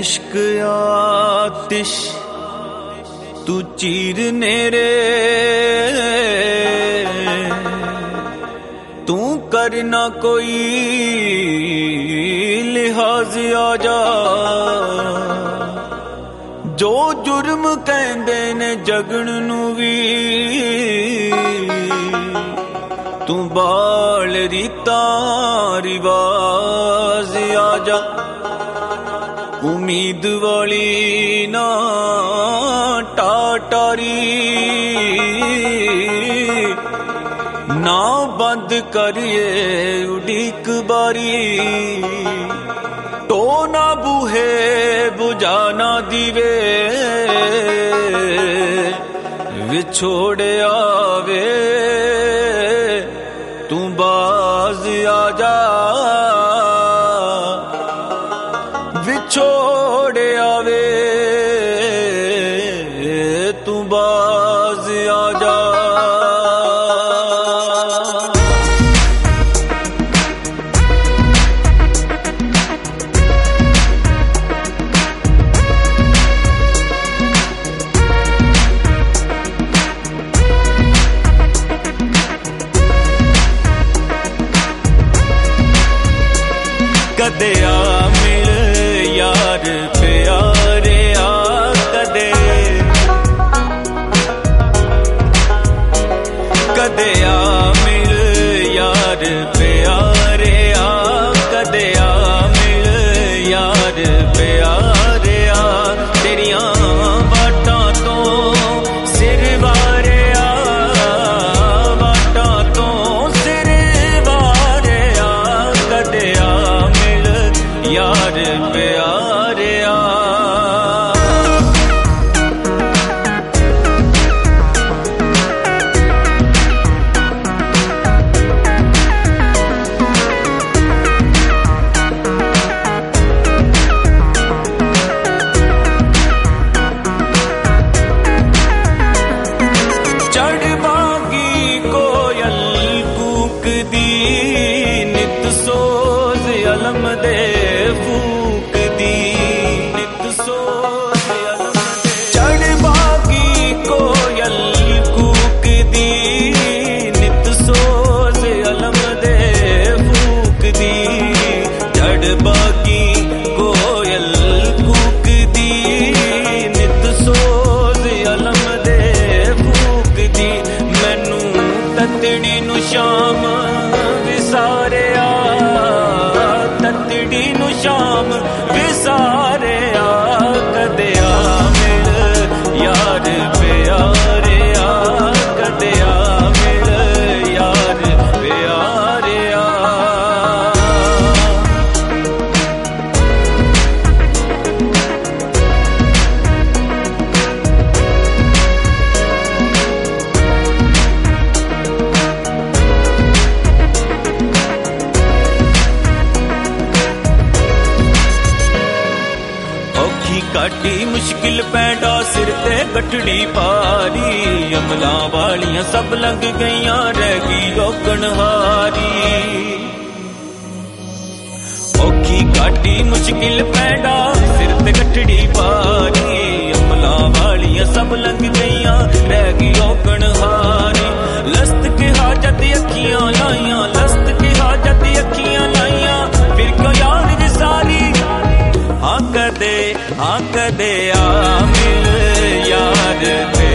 इश्क आतिश तू चीरने रे, तू करना कोई लिहाज आजा। जो जुर्म कहंदे ने जगन नू वी, तू बाल रीता रिवाज आजा। उम्मीद वाली ना टाटारी, ना बंद करिए उड़ीक बारी। तो ना बूहे बुझाना दीवे, विछोड़े आवे तू बाज आजा। विछोड़े आवे तू बाज आजा। कदे आ मिल यार प्यारे आ, कदे कदे आ मिल यार प्यारे आ, कदे आ मिल यार प्यारे आ। तेरियां बाटां तो सिर वारे आ, बाटां तो सिर वारे आ। कदे आ यार प्यारे आ। चढ़ बागी कोयल कूक दी, नित सोज अलम दे फूक दी। नित सोज अलम दे चढ़ बागी कोयल कूक दी, नित सोज अलम दे फूक दी। चढ़ बागी कोयल कूक दी, नित सोज अलम दे फूक दी। मैनू ततड़ी नू शाम विसारे आ, ततड़ी नू शाम विसारे आ। कदे आ मिल यार प्यारे आ, कदे आ मिल यार प्यारे आ। काटी मुश्किल पैंडा सिर ते गठड़ी पारी। अमलां वालियां सब लंघ गईयां, रह गई रोकण हारी। औखी काटी मुश्किल पैंडा सिर ते गठड़ी पारी। अमलां वालियां सब लंघ गईयां, रह गई रोकण हारी। लस्त के हाजत अखियां लाइयां, लस्त के हाजत अखियां लाइयां। फिर क्यों यार जी सारी, हाँ कदे आ मिल यार।